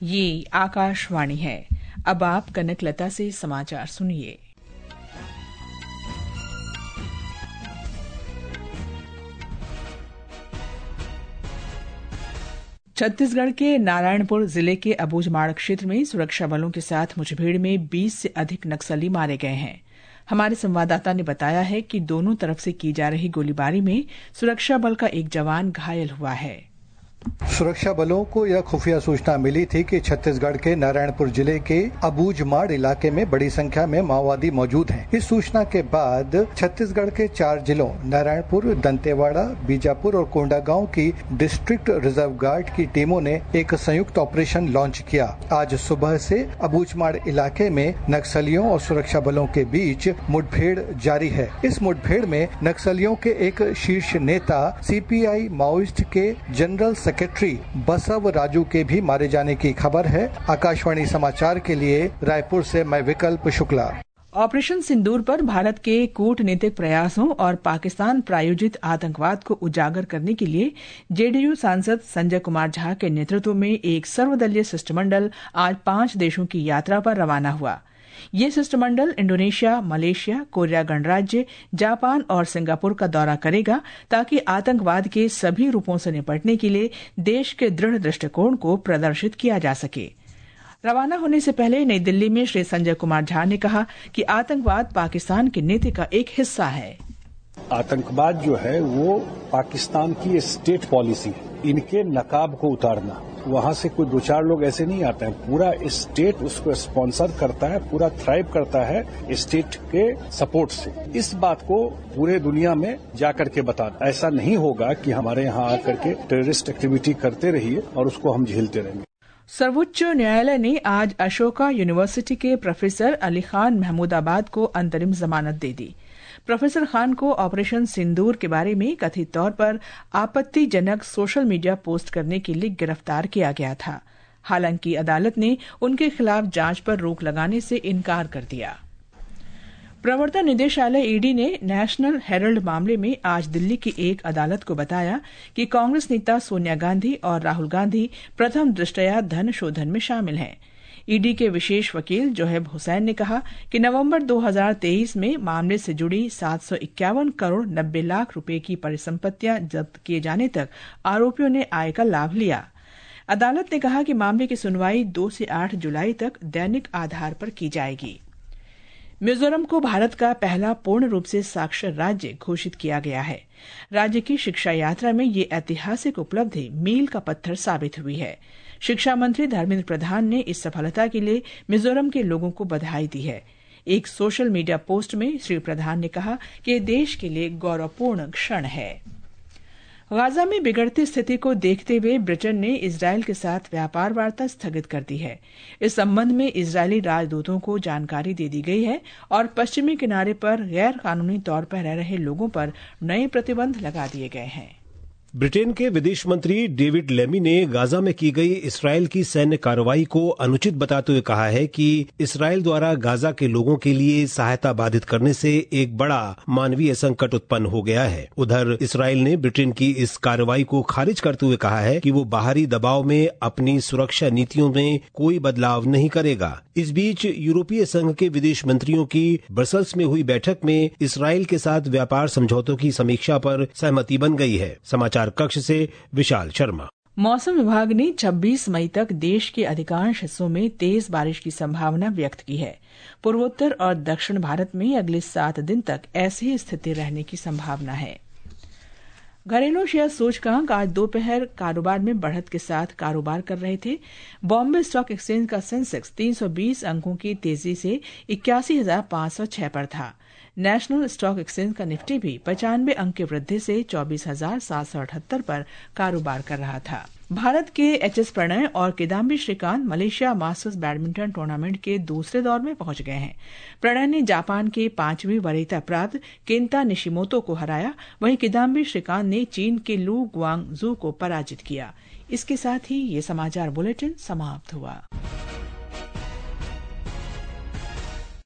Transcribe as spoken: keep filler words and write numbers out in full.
ये आकाशवाणी है। अब आप कनकलता से समाचार सुनिए। छत्तीसगढ़ के नारायणपुर जिले के अबूझमाड़ क्षेत्र में सुरक्षा बलों के साथ मुठभेड़ में बीस से अधिक नक्सली मारे गए हैं। हमारे संवाददाता ने बताया है कि दोनों तरफ से की जा रही गोलीबारी में सुरक्षा बल का एक जवान घायल हुआ है। सुरक्षा बलों को यह खुफिया सूचना मिली थी कि छत्तीसगढ़ के नारायणपुर जिले के अबूझमाड़ इलाके में बड़ी संख्या में माओवादी मौजूद हैं। इस सूचना के बाद छत्तीसगढ़ के चार जिलों नारायणपुर, दंतेवाड़ा, बीजापुर और कोंडागांव की डिस्ट्रिक्ट रिजर्व गार्ड की टीमों ने एक संयुक्त ऑपरेशन लॉन्च किया। आज सुबह से अबूझमाड़ इलाके में नक्सलियों और सुरक्षा बलों के बीच मुठभेड़ जारी है। इस मुठभेड़ में नक्सलियों के एक शीर्ष नेता सीपीआई माओइस्ट के जनरल सेक्रेटरी बसव राजू के भी मारे जाने की खबर है। आकाशवाणी समाचार के लिए रायपुर से मैं विकल्प शुक्ला। ऑपरेशन सिंदूर पर भारत के कूटनीतिक प्रयासों और पाकिस्तान प्रायोजित आतंकवाद को उजागर करने के लिए जेडीयू सांसद संजय कुमार झा के नेतृत्व में एक सर्वदलीय शिष्टमंडल आज पांच देशों की यात्रा पर रवाना हुआ। ये शिष्टमंडल इंडोनेशिया, मलेशिया, कोरिया गणराज्य, जापान और सिंगापुर का दौरा करेगा ताकि आतंकवाद के सभी रूपों से निपटने के लिए देश के दृढ़ दृष्टिकोण को प्रदर्शित किया जा सके। रवाना होने से पहले नई दिल्ली में श्री संजय कुमार झा ने कहा कि आतंकवाद पाकिस्तान की नीति का एक हिस्सा है। आतंकवाद जो है वो पाकिस्तान की स्टेट पॉलिसी है। इनके नकाब को उतारना, वहां से कोई दो चार लोग ऐसे नहीं आते हैं, पूरा स्टेट उसको स्पॉन्सर करता है, पूरा थ्राइव करता है स्टेट के सपोर्ट से। इस बात को पूरे दुनिया में जाकर के बताना। ऐसा नहीं होगा कि हमारे यहाँ आकर के टेररिस्ट एक्टिविटी करते रहिए और उसको हम झेलते रहेंगे। सर्वोच्च न्यायालय ने आज अशोका यूनिवर्सिटी के प्रोफेसर अली खान महमूदाबाद को अंतरिम जमानत दे दी। प्रोफेसर खान को ऑपरेशन सिंदूर के बारे में कथित तौर पर आपत्तिजनक सोशल मीडिया पोस्ट करने के लिए गिरफ्तार किया गया था। हालांकि अदालत ने उनके खिलाफ जांच पर रोक लगाने से इनकार कर दिया। प्रवर्तन निदेशालय ईडी ने नेशनल हेरल्ड मामले में आज दिल्ली की एक अदालत को बताया कि कांग्रेस नेता सोनिया गांधी और राहुल गांधी प्रथम दृष्टया धन शोधन में शामिल हैं। ईडी के विशेष वकील जोहेब हुसैन ने कहा कि नवंबर दो हज़ार तेईस में मामले से जुड़ी सात सौ इक्यावन करोड़ नब्बे लाख रुपए की परिसंपत्तियां जब्त किए जाने तक आरोपियों ने आय का लाभ लिया। अदालत ने कहा कि मामले की सुनवाई दो से आठ जुलाई तक दैनिक आधार पर की जाएगी। मिजोरम को भारत का पहला पूर्ण रूप से साक्षर राज्य घोषित किया गया है। राज्य की शिक्षा यात्रा में ये ऐतिहासिक उपलब्धि मील का पत्थर साबित हुई है। शिक्षा मंत्री धर्मेंद्र प्रधान ने इस सफलता के लिए मिजोरम के लोगों को बधाई दी है। एक सोशल मीडिया पोस्ट में श्री प्रधान ने कहा कि यह देश के लिए गौरवपूर्ण क्षण है। गाजा में बिगड़ती स्थिति को देखते हुए ब्रिटेन ने इजरायल के साथ व्यापार वार्ता स्थगित कर दी है। इस संबंध में इजरायली राजदूतों को जानकारी दे दी गई है और पश्चिमी किनारे पर गैर कानूनी तौर पर रह रहे लोगों पर नए प्रतिबंध लगा दिए गए हैं। ब्रिटेन के विदेश मंत्री डेविड लेमी ने गाजा में की गई इसराइल की सैन्य कार्रवाई को अनुचित बताते हुए कहा है कि इसराइल द्वारा गाजा के लोगों के लिए सहायता बाधित करने से एक बड़ा मानवीय संकट उत्पन्न हो गया है। उधर इसराइल ने ब्रिटेन की इस कार्रवाई को खारिज करते हुए कहा है कि वो बाहरी दबाव में अपनी सुरक्षा नीतियों में कोई बदलाव नहीं करेगा। इस बीच यूरोपीय संघ के विदेश मंत्रियों की ब्रसल्स में हुई बैठक में इसराइल के साथ व्यापार समझौतों की समीक्षा पर सहमति बन गई है। समाचार कक्ष से विशाल शर्मा। मौसम विभाग ने छब्बीस मई तक देश के अधिकांश हिस्सों में तेज बारिश की संभावना व्यक्त की है। पूर्वोत्तर और दक्षिण भारत में अगले सात दिन तक ऐसी ही स्थिति रहने की संभावना है। घरेलू शेयर सूचकांक आज दोपहर कारोबार में बढ़त के साथ कारोबार कर रहे थे। बॉम्बे स्टॉक एक्सचेंज का सेंसेक्स तीन सौ बीस अंकों की तेजी से इक्यासी हजार पांच सौ छह पर था। नेशनल स्टॉक एक्सचेंज का निफ्टी भी पचानवे अंक की वृद्धि से चौबीस हजार सात सौ अठहत्तर पर कारोबार कर रहा था। भारत के एच एस प्रणय और Kidambi Srikanth Malaysia masters badminton tournament के दूसरे दौर में पहुंच गए हैं। प्रणय ने जापान के पांचवीं वरीयता प्राप्त केंता निशिमोतो को हराया, वहीं किदाम्बी श्रीकांत ने चीन के लू गुआंगजू को पराजित किया। इसके साथ ही ये समाचार बुलेटिन समाप्त हुआ।